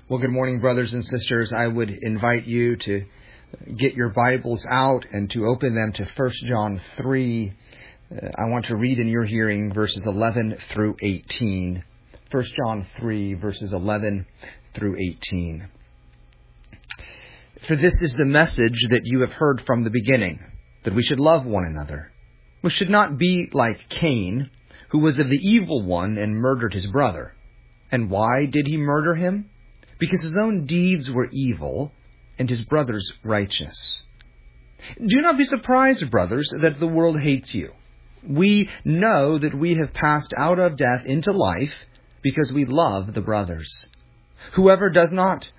Well, good morning, brothers and sisters. I would invite you to get your Bibles out and to open them to 1 John 3. I want to read in your hearing verses 11 through 18. 1 John 3, verses 11 through 18. For this is the message that you have heard from the beginning, that we should love one another. We should not be like Cain, who was of the evil one and murdered his brother. And why did he murder him? Because his own deeds were evil and his brother's righteous. Do not be surprised, brothers, that the world hates you. We know that we have passed out of death into life because we love the brothers. Whoever does not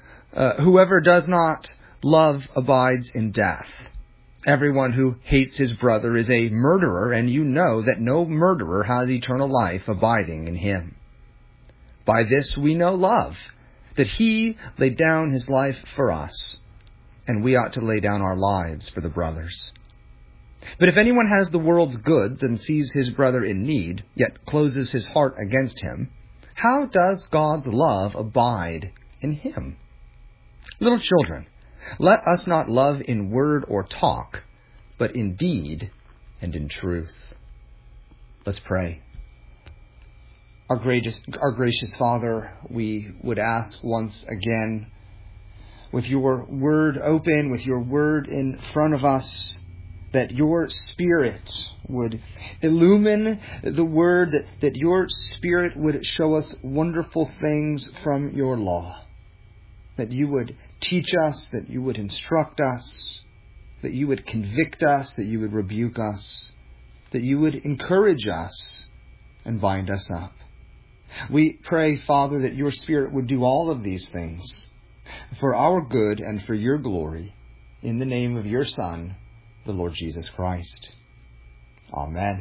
love abides in death. Everyone who hates his brother is a murderer, and you know that no murderer has eternal life abiding in him. By this we know love, that he laid down his life for us, and we ought to lay down our lives for the brothers. But if anyone has the world's goods and sees his brother in need, yet closes his heart against him, how does God's love abide in him? Little children, let us not love in word or talk, but in deed and in truth. Let's pray. Our gracious Father, we would ask once again, with your word open, with your word in front of us, that your Spirit would illumine the word, that your Spirit would show us wonderful things from your law, that you would teach us, that you would instruct us, that you would convict us, that you would rebuke us, that you would encourage us and bind us up. We pray, Father, that your Spirit would do all of these things for our good and for your glory, in the name of your Son, the Lord Jesus Christ. Amen.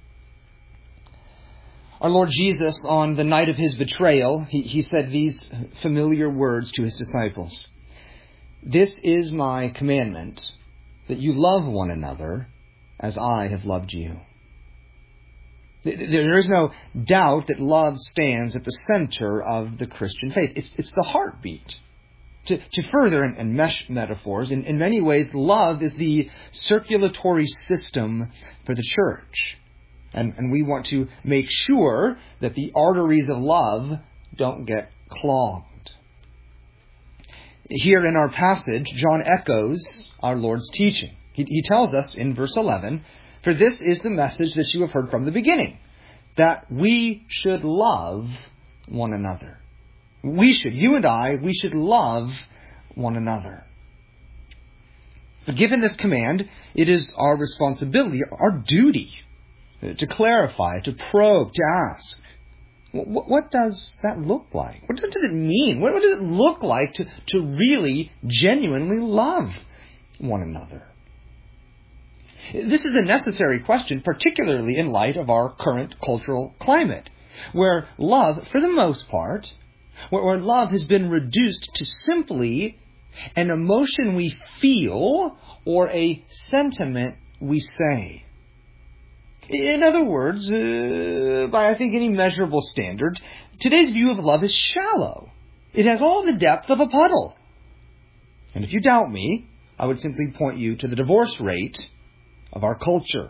Our Lord Jesus, on the night of his betrayal, he said these familiar words to his disciples. This is my commandment, that you love one another as I have loved you. There is no doubt that love stands at the center of the Christian faith. It's the heartbeat. To further and mesh metaphors, in many ways, love is the circulatory system for the church. And we want to make sure that the arteries of love don't get clogged. Here in our passage, John echoes our Lord's teaching. He tells us in verse 11, for this is the message that you have heard from the beginning, that we should love one another. You and I, we should love one another. But given this command, it is our responsibility, our duty, to clarify, to probe, to ask, what does that look like? What does it mean? What does it look like to really, genuinely love one another? This is a necessary question, particularly in light of our current cultural climate, where love, for the most part, where love has been reduced to simply an emotion we feel or a sentiment we say. In other words, by I think any measurable standard, today's view of love is shallow. It has all the depth of a puddle. And if you doubt me, I would simply point you to the divorce rate of our culture.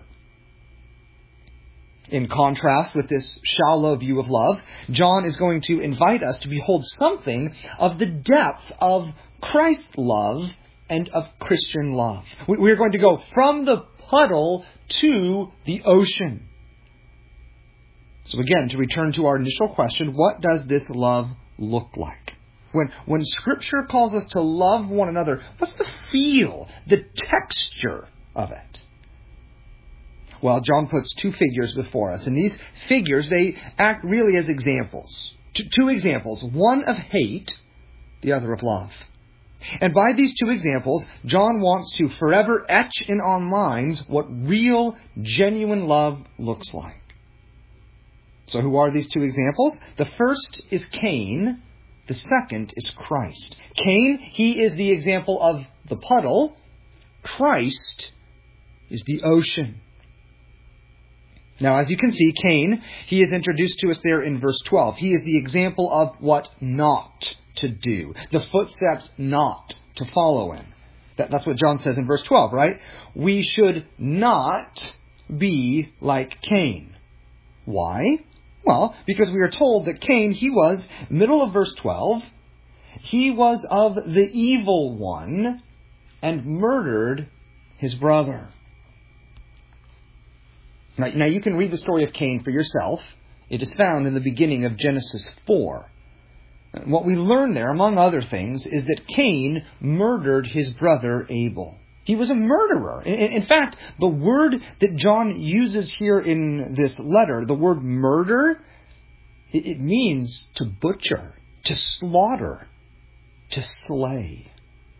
In contrast with this shallow view of love, John is going to invite us to behold something of the depth of Christ's love and of Christian love. We are going to go from the puddle to the ocean. So again, to return to our initial question, what does this love look like? When Scripture calls us to love one another, what's the feel, the texture of it? Well, John puts two figures before us, and these figures, they act really as examples. Two examples, one of hate, the other of love. And by these two examples, John wants to forever etch in our minds what real, genuine love looks like. So who are these two examples? The first is Cain. The second is Christ. Cain, he is the example of the puddle. Christ is the ocean. Now, as you can see, Cain, he is introduced to us there in verse 12. He is the example of what not to do, the footsteps not to follow in. That's what John says in verse 12, right? We should not be like Cain. Why? Well, because we are told that Cain, he was, middle of verse 12, he was of the evil one and murdered his brother. Now you can read the story of Cain for yourself. It is found in the beginning of Genesis 4. What we learn there, among other things, is that Cain murdered his brother Abel. He was a murderer. In fact, the word that John uses here in this letter, the word murder, it means to butcher, to slaughter, to slay.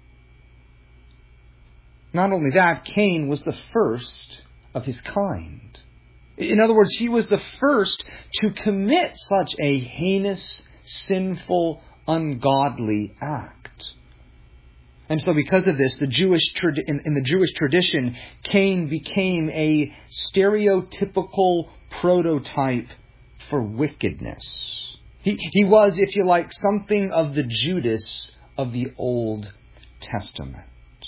Not only that, Cain was the first of his kind. In other words, he was the first to commit such a heinous, sinful, ungodly act. And so because of this, in the Jewish tradition, Cain became a stereotypical prototype for wickedness. He was, if you like, something of the Judas of the Old Testament.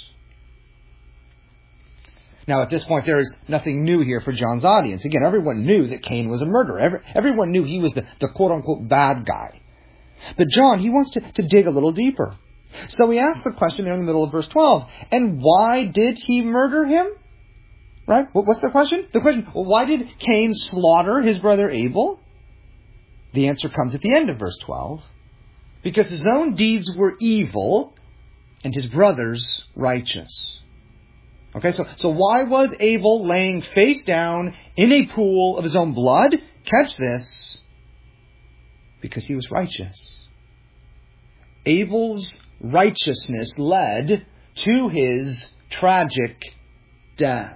Now, at this point, there is nothing new here for John's audience. Again, everyone knew that Cain was a murderer. Everyone knew he was the quote-unquote bad guy. But John, he wants to dig a little deeper. So he asks the question there in the middle of verse 12, and why did he murder him? Right? What's the question? The question, why did Cain slaughter his brother Abel? The answer comes at the end of verse 12. Because his own deeds were evil and his brother's righteous. Okay, so why was Abel laying face down in a pool of his own blood? Catch this. Because he was righteous. Abel's righteousness led to his tragic death.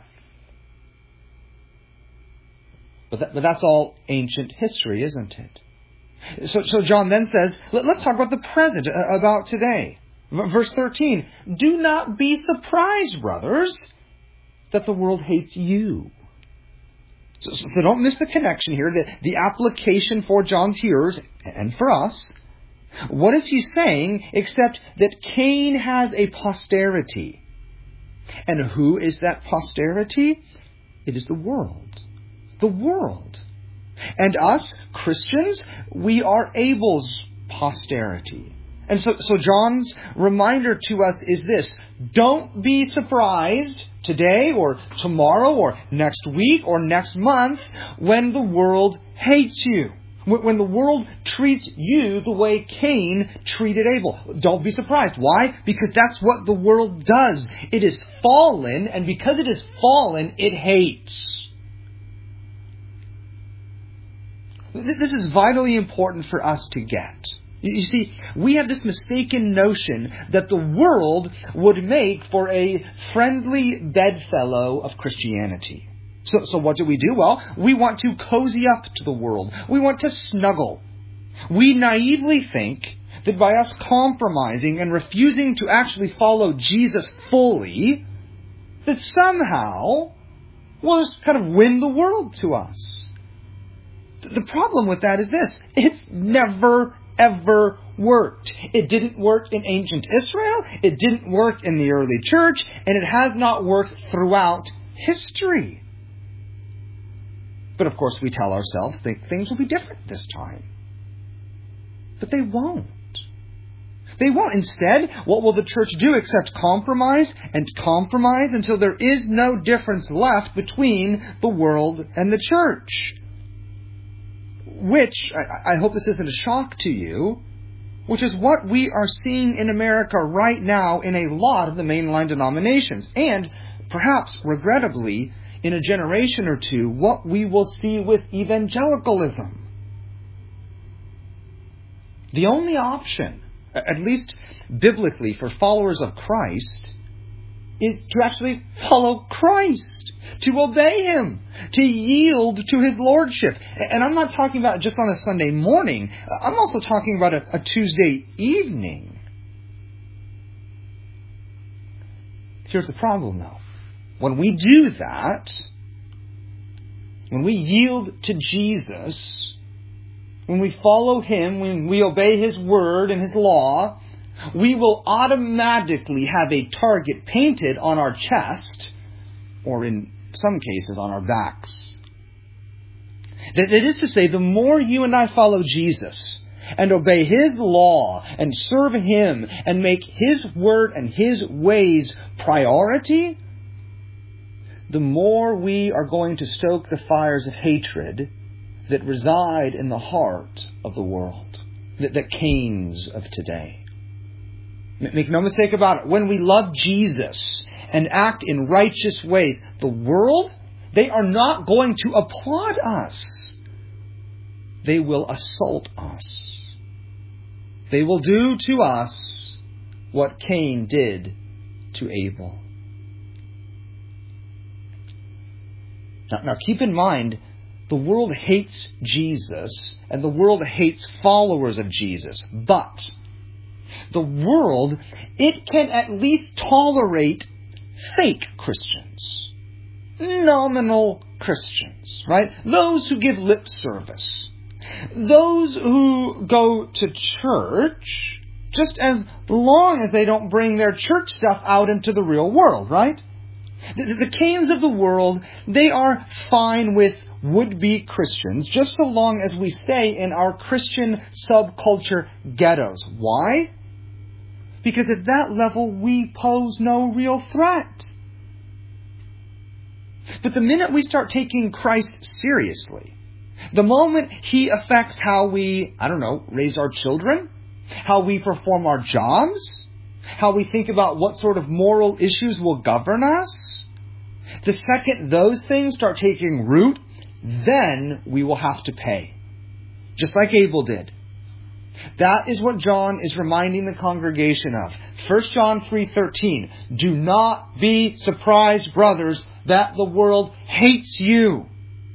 But that's all ancient history, isn't it? So John then says, let's talk about the present, about today. Verse 13, do not be surprised, brothers, that the world hates you. So don't miss the connection here, the application for John's hearers and for us. What is he saying except that Cain has a posterity? And who is that posterity? It is the world. The world. And us, Christians, we are Abel's posterity. And so John's reminder to us is this. Don't be surprised today or tomorrow or next week or next month when the world hates you. When the world treats you the way Cain treated Abel. Don't be surprised. Why? Because that's what the world does. It is fallen, and because it is fallen, it hates. This is vitally important for us to get. You see, we have this mistaken notion that the world would make for a friendly bedfellow of Christianity. So what do? Well, we want to cozy up to the world. We want to snuggle. We naively think that by us compromising and refusing to actually follow Jesus fully, that somehow we'll just kind of win the world to us. The problem with that is this. It's never ever worked. It didn't work in ancient Israel. It didn't work in the early church. And it has not worked throughout history. But of course we tell ourselves that things will be different this time. But they won't. They won't. Instead, what will the church do except compromise and compromise until there is no difference left between the world and the church? Which, I hope this isn't a shock to you, which is what we are seeing in America right now in a lot of the mainline denominations. And perhaps, regrettably, in a generation or two, what we will see with evangelicalism. The only option, at least biblically, for followers of Christ is to actually follow Christ, to obey Him, to yield to His Lordship. And I'm not talking about just on a Sunday morning. I'm also talking about a Tuesday evening. Here's the problem, though. When we do that, when we yield to Jesus, when we follow Him, when we obey His word and His law, we will automatically have a target painted on our chest, or in some cases on our backs. That is to say, the more you and I follow Jesus and obey His law and serve Him and make His word and His ways priority, the more we are going to stoke the fires of hatred that reside in the heart of the world, the Cains of today. Make no mistake about it. When we love Jesus and act in righteous ways, the world, they are not going to applaud us. They will assault us. They will do to us what Cain did to Abel. Now keep in mind, the world hates Jesus and the world hates followers of Jesus. But the world, it can at least tolerate fake Christians. Nominal Christians, right? Those who give lip service. Those who go to church just as long as they don't bring their church stuff out into the real world, right? The Cains of the world, they are fine with would-be Christians just so long as we stay in our Christian subculture ghettos. Why? Because at that level we pose no real threat. But the minute we start taking Christ seriously, the moment He affects how we, raise our children, how we perform our jobs, how we think about what sort of moral issues will govern us, the second those things start taking root, then we will have to pay. Just like Abel did. That is what John is reminding the congregation of. 1 John 3:13. Do not be surprised, brothers, that the world hates you.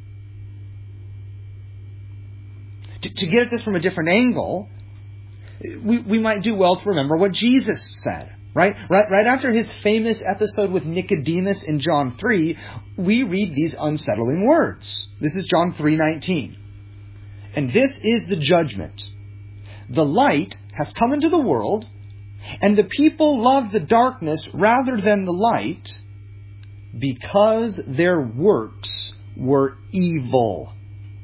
To get at this from a different angle, we might do well to remember what Jesus said. Right after His famous episode with Nicodemus in John 3, we read these unsettling words. This is John 3:19. And this is the judgment. The light has come into the world, and the people love the darkness rather than the light, because their works were evil.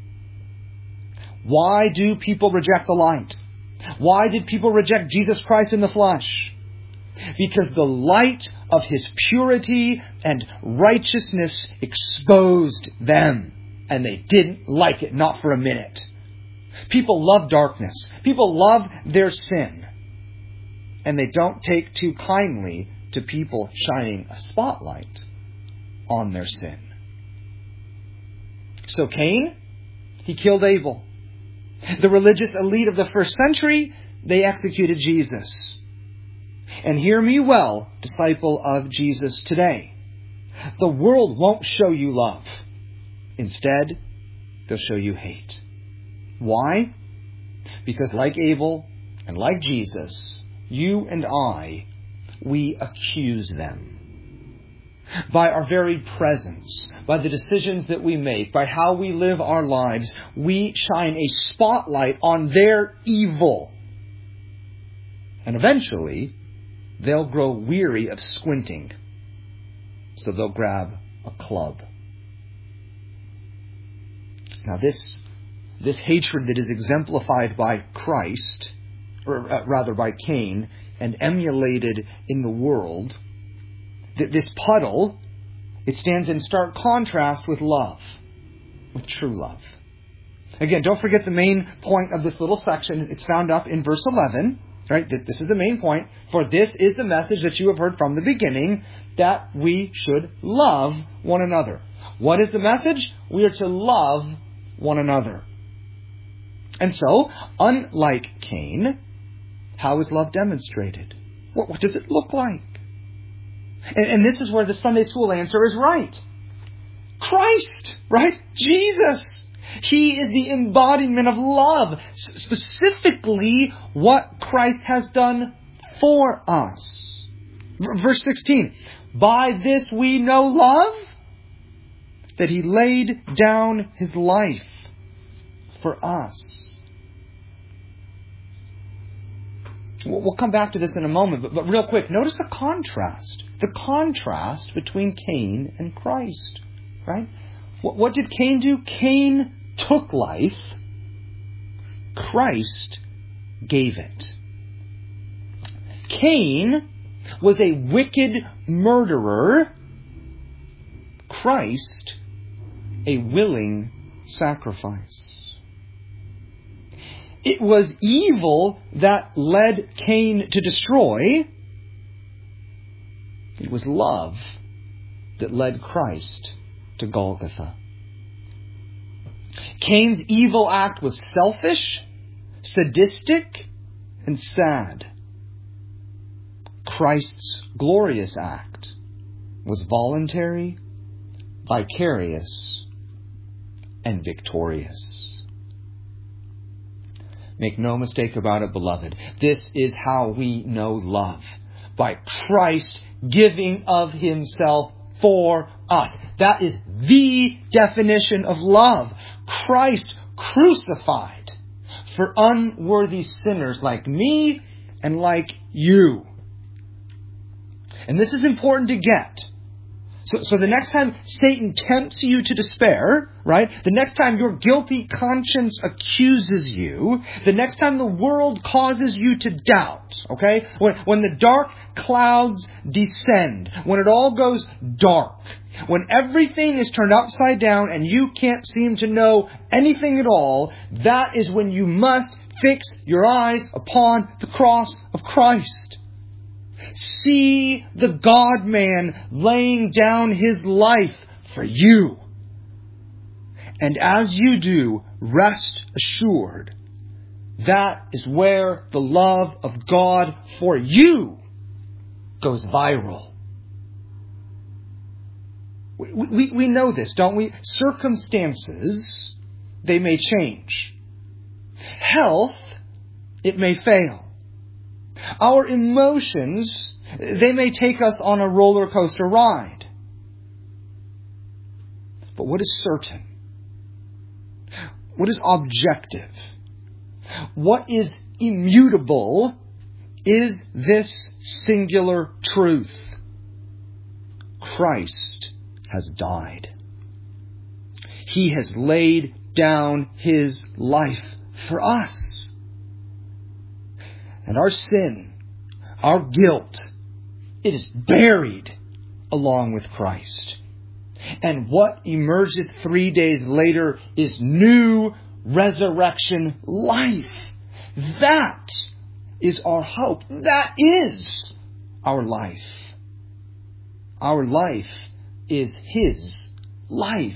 Why do people reject the light? Why did people reject Jesus Christ in the flesh? Because the light of His purity and righteousness exposed them, and they didn't like it, not for a minute. People love darkness. People love their sin. And they don't take too kindly to people shining a spotlight on their sin. So Cain, he killed Abel. The religious elite of the first century, they executed Jesus. And hear me well, disciple of Jesus today. The world won't show you love. Instead, they'll show you hate. Why? Because like Abel and like Jesus, you and I, we accuse them. By our very presence, by the decisions that we make, by how we live our lives, we shine a spotlight on their evil. And eventually, they'll grow weary of squinting, so they'll grab a club. Now this hatred that is exemplified by Christ, or rather by Cain, and emulated in the world, this puddle, it stands in stark contrast with love, with true love. Again, don't forget the main point of this little section. It's found up in verse 11. Right? This is the main point. For this is the message that you have heard from the beginning, that we should love one another. What is the message? We are to love one another. And so, unlike Cain, how is love demonstrated? What does it look like? And this is where the Sunday school answer is right. Christ, right? Jesus. He is the embodiment of love. Specifically, what Christ has done for us. Verse 16. By this we know love. that He laid down His life for us. We'll come back to this in a moment, but real quick, notice the contrast. The contrast between Cain and Christ. Right? What did Cain do? Cain took life. Christ gave it. Cain was a wicked murderer. Christ, a willing sacrifice. It was evil that led Cain to destroy. It was love that led Christ to Golgotha. Cain's evil act was selfish, sadistic, and sad. Christ's glorious act was voluntary, vicarious, and victorious. Make no mistake about it, beloved. This is how we know love. By Christ giving of Himself for us. That is the definition of love. Christ crucified for unworthy sinners like me and like you. And this is important to get. So the next time Satan tempts you to despair, right? The next time your guilty conscience accuses you, the next time the world causes you to doubt, okay? When the dark clouds descend, when it all goes dark, when everything is turned upside down and you can't seem to know anything at all, that is when you must fix your eyes upon the cross of Christ. See the God-man laying down His life for you. And as you do, rest assured, that is where the love of God for you goes viral. We know this, don't we? Circumstances, they may change. Health, it may fail. Our emotions, they may take us on a roller coaster ride. But what is certain? What is objective? What is immutable is this singular truth. Christ has died. He has laid down His life for us. And our sin, our guilt, it is buried along with Christ. And what emerges 3 days later is new resurrection life. That is our hope. That is our life. Our life is His life.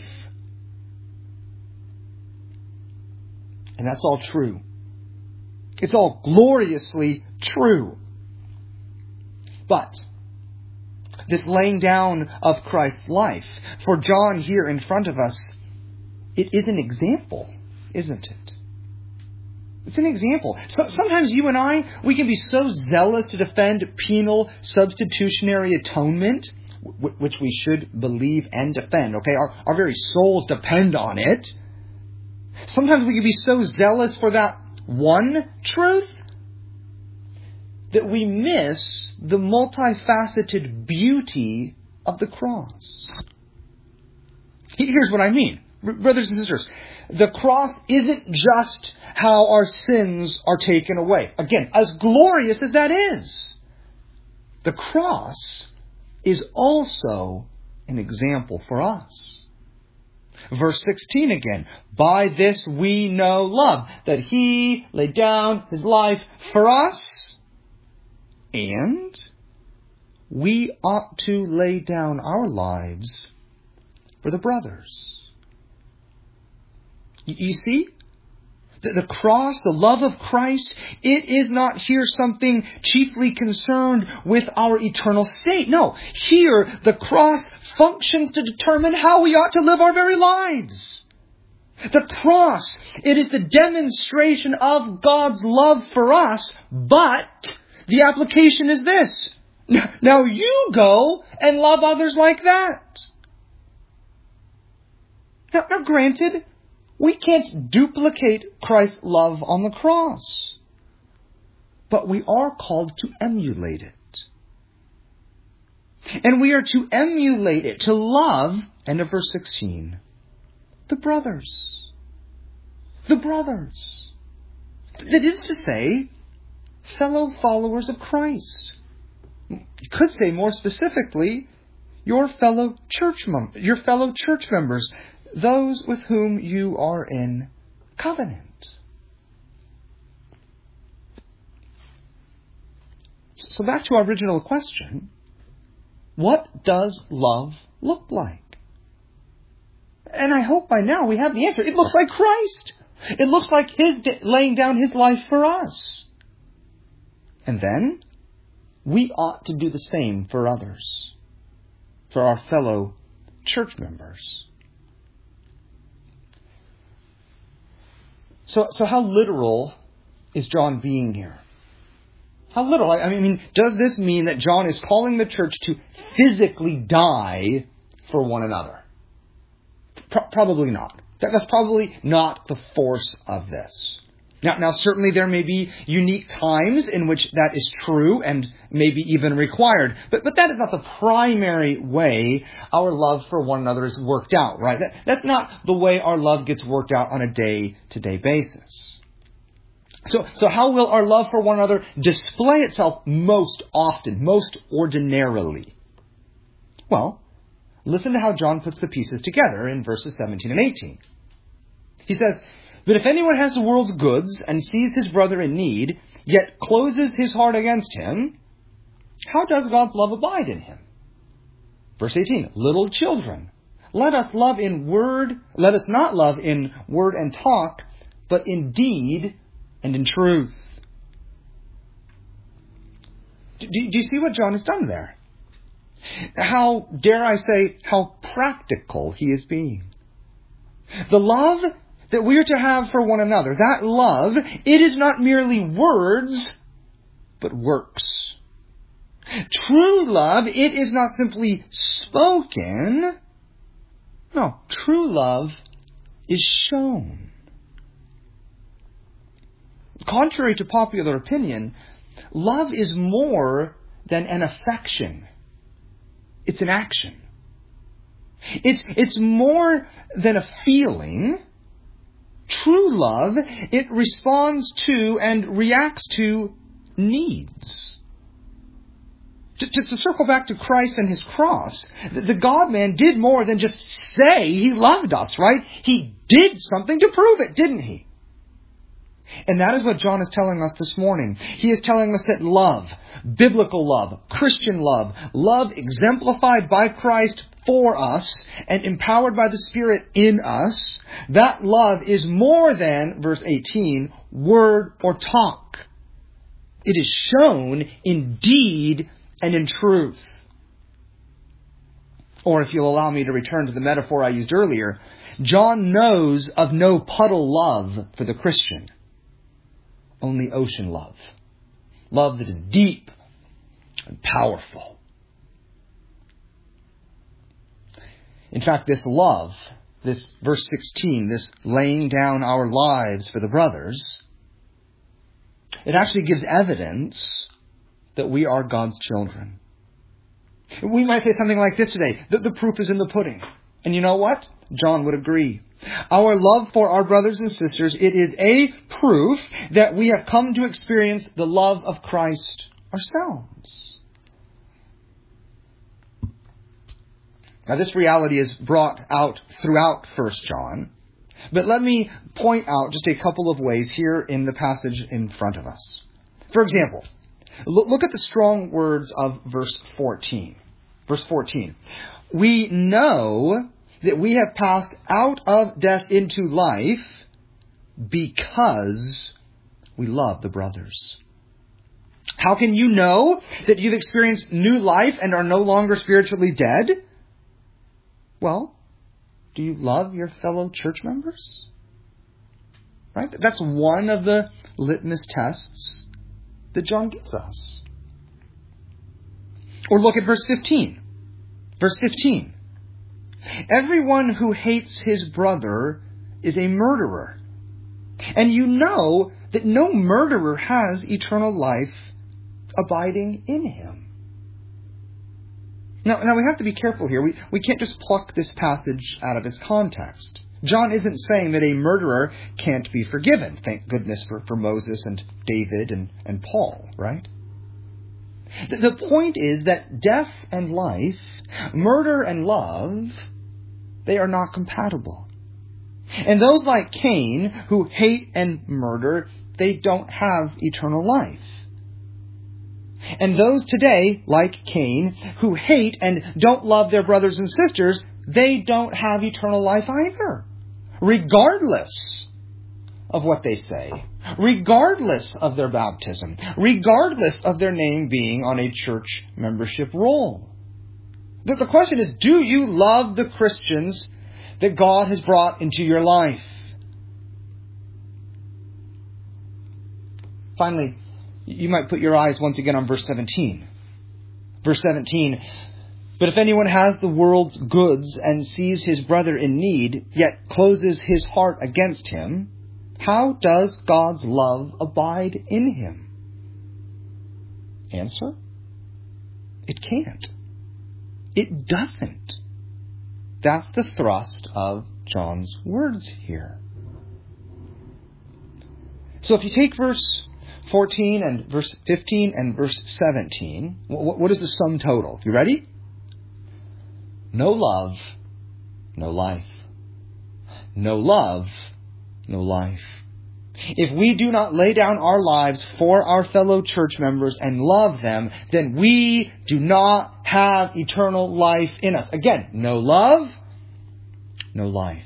And that's all true. It's all gloriously true. But this laying down of Christ's life, for John here in front of us, it is an example, isn't it? It's an example. So, sometimes you and I, we can be so zealous to defend penal substitutionary atonement, which we should believe and defend. Okay, our very souls depend on it. Sometimes we can be so zealous for that one truth that we miss the multifaceted beauty of the cross. Here's what I mean. Brothers and sisters, the cross isn't just how our sins are taken away. Again, as glorious as that is, the cross is also an example for us. Verse 16 again. By this we know love, that He laid down His life for us, and we ought to lay down our lives for the brothers. You see? The cross, the love of Christ, it is not here something chiefly concerned with our eternal state. No, here the cross functions to determine how we ought to live our very lives. The cross, it is the demonstration of God's love for us, but the application is this. Now you go and love others like that. Now, granted, we can't duplicate Christ's love on the cross, but we are called to emulate it. And we are to emulate it, to love, end of verse 16, the brothers. The brothers. That is to say, fellow followers of Christ. You could say more specifically, your fellow church members, those with whom you are in covenant. So back to our original question, what does love look like? And I hope by now we have the answer. It looks like Christ. It looks like His laying down His life for us. And then we ought to do the same for others, for our fellow church members. So how literal is John being here? How literal? I mean, does this mean that John is calling the church to physically die for one another? Probably not. That's probably not the force of this. Now, certainly there may be unique times in which that is true and maybe even required. But that is not the primary way our love for one another is worked out, right? That's not the way our love gets worked out on a day-to-day basis. So how will our love for one another display itself most often, most ordinarily? Well, listen to how John puts the pieces together in verses 17 and 18. He says, "But if anyone has the world's goods and sees his brother in need, yet closes his heart against him, how does God's love abide in him?" Verse 18, "Little children, let us not love in word and talk, but in deed and in truth." Do you see what John has done there? How, dare I say, how practical he is being. The love that we are to have for one another, that love, it is not merely words, but works. True love, it is not simply spoken. No, true love is shown. Contrary to popular opinion, love is more than an affection. It's an action. It's more than a feeling. True love, it responds to and reacts to needs. To circle back to Christ and His cross, the God-man did more than just say He loved us, right? He did something to prove it, didn't He? And that is what John is telling us this morning. He is telling us that love, biblical love, Christian love, love exemplified by Christ for us and empowered by the Spirit in us, that love is more than, verse 18, word or talk. It is shown in deed and in truth. Or if you'll allow me to return to the metaphor I used earlier, John knows of no puddle love for the Christian. Only ocean love. Love that is deep and powerful. In fact, this love, this verse 16, this laying down our lives for the brothers, it actually gives evidence that we are God's children. We might say something like this today, that the proof is in the pudding. And you know what? John would agree. Our love for our brothers and sisters, it is a proof that we have come to experience the love of Christ ourselves. Now, this reality is brought out throughout 1 John. But let me point out just a couple of ways here in the passage in front of us. For example, look at the strong words of verse 14. Verse 14. We know that we have passed out of death into life because we love the brothers. How can you know that you've experienced new life and are no longer spiritually dead? Well, do you love your fellow church members? Right? That's one of the litmus tests that John gives us. Or look at verse 15. Verse 15. Everyone who hates his brother is a murderer. And you know that no murderer has eternal life abiding in him. Now we have to be careful here. We can't just pluck this passage out of its context. John isn't saying that a murderer can't be forgiven. Thank goodness for Moses and David and Paul, right? The point is that death and life, murder and love, they are not compatible. And those like Cain, who hate and murder, they don't have eternal life. And those today, like Cain, who hate and don't love their brothers and sisters, they don't have eternal life either. Regardless of what they say, regardless of their baptism, regardless of their name being on a church membership roll. The question is, do you love the Christians that God has brought into your life? Finally, you might put your eyes once again on verse 17. Verse 17, but if anyone has the world's goods and sees his brother in need, yet closes his heart against him, how does God's love abide in him? Answer? It can't. It doesn't. That's the thrust of John's words here. So if you take verse 14 and verse 15 and verse 17, what is the sum total? You ready? No love, no life. No love, no life. If we do not lay down our lives for our fellow church members and love them, then we do not have eternal life in us. Again, no love, no life.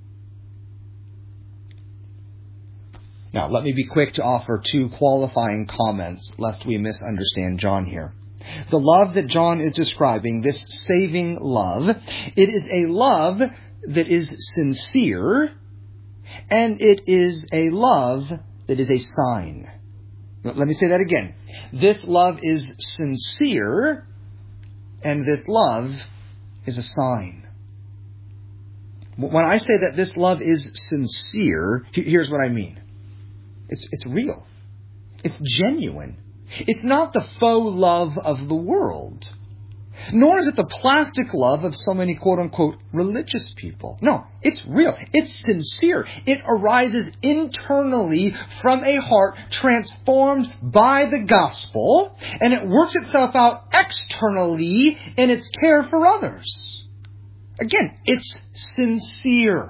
Now, let me be quick to offer two qualifying comments, lest we misunderstand John here. The love that John is describing, this saving love, it is a love that is sincere, and it is a love that is a sign. Let me say that again. This love is sincere, and this love is a sign. When I say that this love is sincere, here's what I mean. It's real. It's genuine. It's not the faux love of the world. Nor is it the plastic love of so many quote-unquote religious people. No, it's real. It's sincere. It arises internally from a heart transformed by the gospel, and it works itself out externally in its care for others. Again, it's sincere.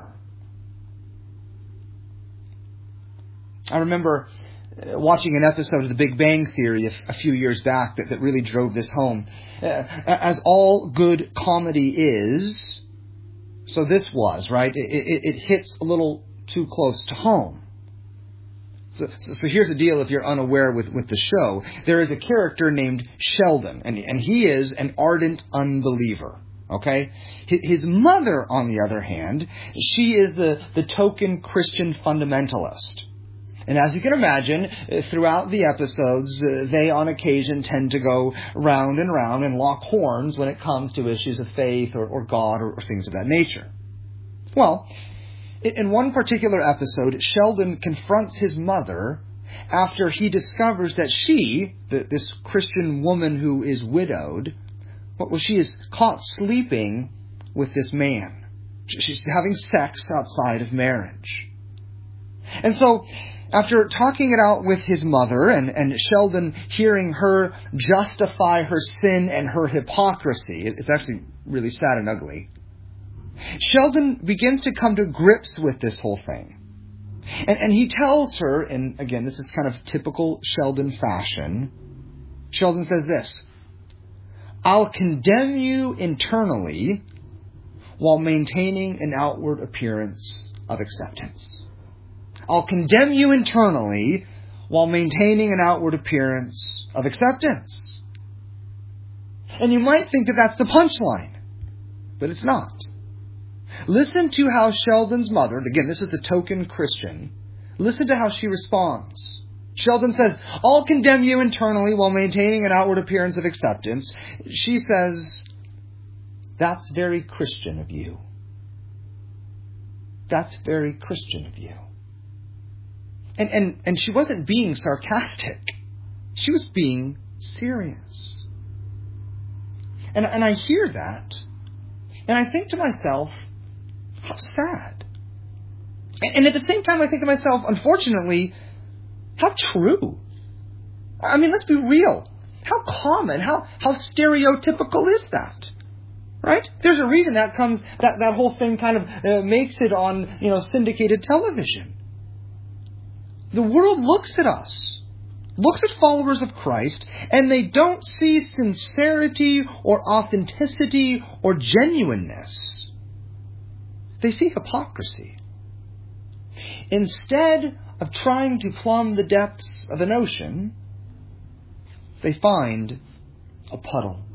I remember watching an episode of The Big Bang Theory a few years back that really drove this home. As all good comedy is, so this was, right? It hits a little too close to home. So here's the deal if you're unaware with the show. There is a character named Sheldon, and he is an ardent unbeliever. Okay? His mother, on the other hand, she is the token Christian fundamentalist. And as you can imagine, throughout the episodes, they on occasion tend to go round and round and lock horns when it comes to issues of faith or God or things of that nature. Well, in one particular episode, Sheldon confronts his mother after he discovers that she, this Christian woman who is widowed, she is caught sleeping with this man. She's having sex outside of marriage. And so, after talking it out with his mother and Sheldon hearing her justify her sin and her hypocrisy, it's actually really sad and ugly, Sheldon begins to come to grips with this whole thing. And he tells her, and again, this is kind of typical Sheldon fashion, Sheldon says this: I'll condemn you internally while maintaining an outward appearance of acceptance. I'll condemn you internally while maintaining an outward appearance of acceptance. And you might think that that's the punchline, but it's not. Listen to how Sheldon's mother, again, this is the token Christian, listen to how she responds. Sheldon says, I'll condemn you internally while maintaining an outward appearance of acceptance. She says, That's very Christian of you. That's very Christian of you. And she wasn't being sarcastic. She was being serious. And I hear that. And I think to myself, how sad. And at the same time, I think to myself, unfortunately, how true. I mean, let's be real. How common, how stereotypical is that? Right? There's a reason that whole thing kind of makes it on, syndicated television. The world looks at us, looks at followers of Christ, and they don't see sincerity or authenticity or genuineness. They see hypocrisy. Instead of trying to plumb the depths of an ocean, they find a puddle.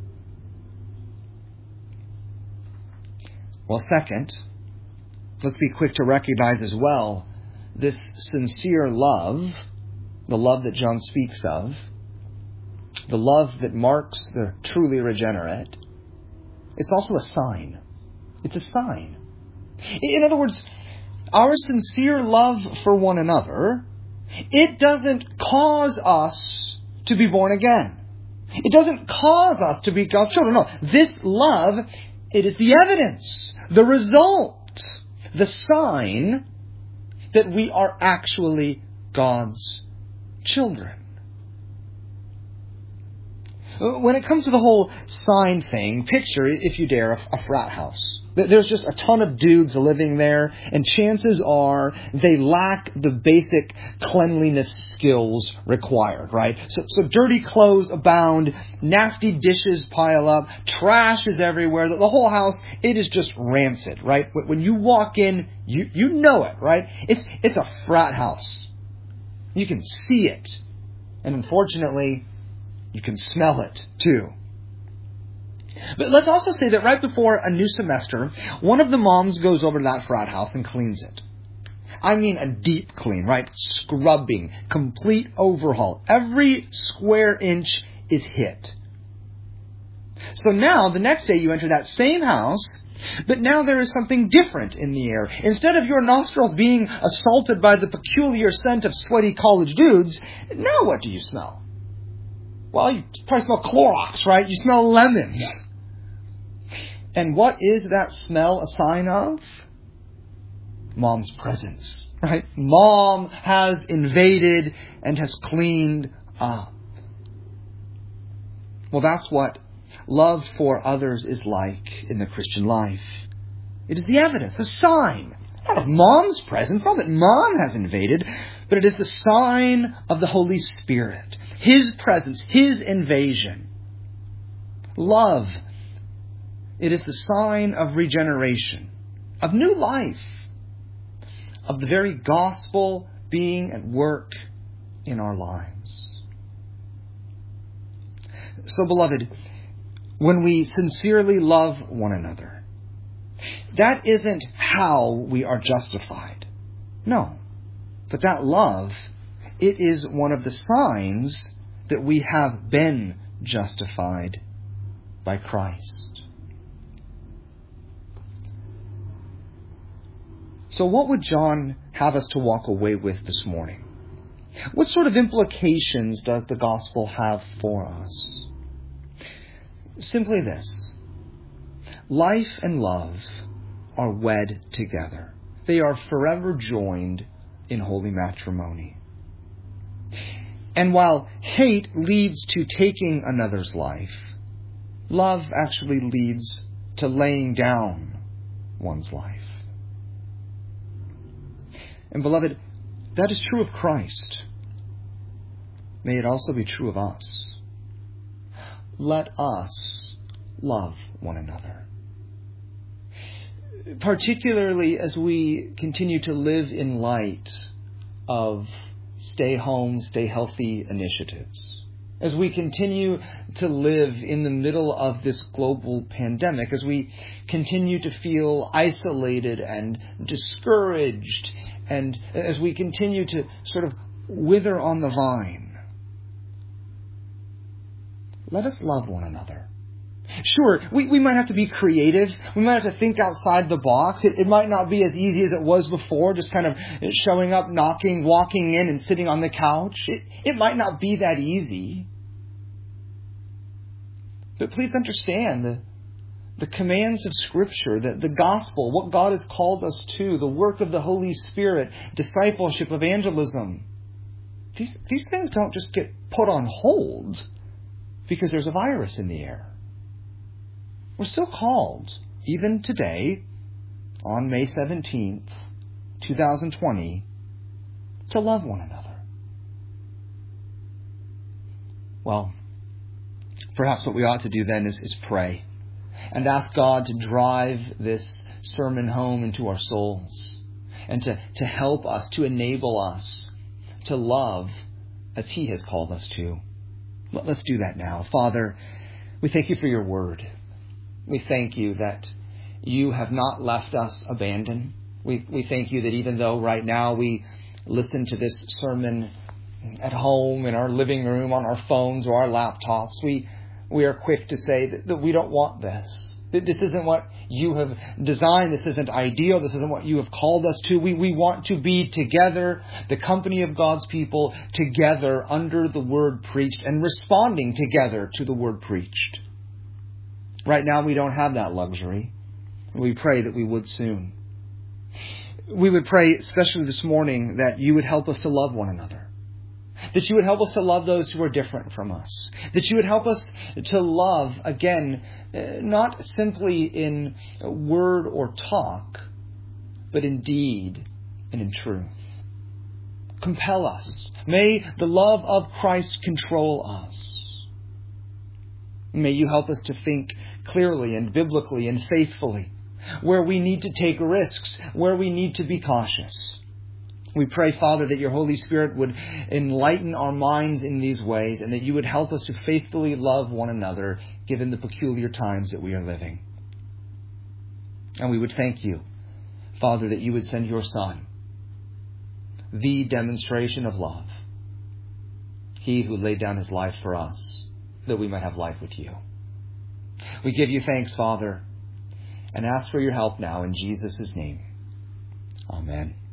Well, second, let's be quick to recognize as well this sincere love, the love that John speaks of, the love that marks the truly regenerate. It's also a sign. It's a sign. In other words, our sincere love for one another, it doesn't cause us to be born again. It doesn't cause us to be God's children. No, this love, it is the evidence, the result, the sign that we are actually God's children. When it comes to the whole sign thing, picture, if you dare, a frat house. There's just a ton of dudes living there, and chances are they lack the basic cleanliness skills required, right? So dirty clothes abound, nasty dishes pile up, trash is everywhere. The whole house, it is just rancid, right? When you walk in, you know it, right? It's a frat house. You can see it. And unfortunately, you can smell it too. But let's also say that right before a new semester, one of the moms goes over to that frat house and cleans it. I mean a deep clean, right? Scrubbing, complete overhaul. Every square inch is hit. So now, the next day you enter that same house, but now there is something different in the air. Instead of your nostrils being assaulted by the peculiar scent of sweaty college dudes, now what do you smell? Well, you probably smell Clorox, right? You smell lemons. And what is that smell a sign of? Mom's presence, right? Mom has invaded and has cleaned up. Well, that's what love for others is like in the Christian life. It is the evidence, the sign, not of Mom's presence, not that Mom has invaded, but it is the sign of the Holy Spirit. His presence, His invasion. Love. It is the sign of regeneration, of new life, of the very gospel being at work in our lives. So, beloved, when we sincerely love one another, that isn't how we are justified. No. But that love, it is one of the signs that we have been justified by Christ. So what would John have us to walk away with this morning? What sort of implications does the gospel have for us? Simply this. Life and love are wed together. They are forever joined in holy matrimony. And while hate leads to taking another's life, love actually leads to laying down one's life. And beloved, that is true of Christ. May it also be true of us. Let us love one another. Particularly as we continue to live in light of stay home, stay healthy initiatives. As we continue to live in the middle of this global pandemic, as we continue to feel isolated and discouraged, and as we continue to sort of wither on the vine, let us love one another. Sure, we might have to be creative. We might have to think outside the box. It might not be as easy as it was before, just kind of showing up, knocking, walking in, and sitting on the couch. It might not be that easy. But please understand the commands of Scripture, the gospel, what God has called us to, the work of the Holy Spirit, discipleship, evangelism. These things don't just get put on hold because there's a virus in the air. We're still called, even today, on May 17th, 2020, to love one another. Well, perhaps what we ought to do then is pray and ask God to drive this sermon home into our souls and to help us, to enable us to love as He has called us to. Let's do that now. Father, we thank You for Your word. We thank You that You have not left us abandoned. We thank You that even though right now we listen to this sermon at home, in our living room, on our phones or our laptops, we are quick to say that we don't want this. That this isn't what You have designed. This isn't ideal. This isn't what You have called us to. We want to be together, the company of God's people, together under the word preached and responding together to the word preached. Right now we don't have that luxury. We pray that we would soon. We would pray, especially this morning, that You would help us to love one another. That You would help us to love those who are different from us. That You would help us to love, again, not simply in word or talk, but in deed and in truth. Compel us. May the love of Christ control us. May You help us to think clearly and biblically and faithfully, where we need to take risks, where we need to be cautious. We pray, Father, that Your Holy Spirit would enlighten our minds in these ways and that You would help us to faithfully love one another given the peculiar times that we are living. And we would thank You, Father, that You would send Your Son, the demonstration of love, He who laid down His life for us, that we might have life with You. We give You thanks, Father, and ask for Your help now in Jesus' name. Amen.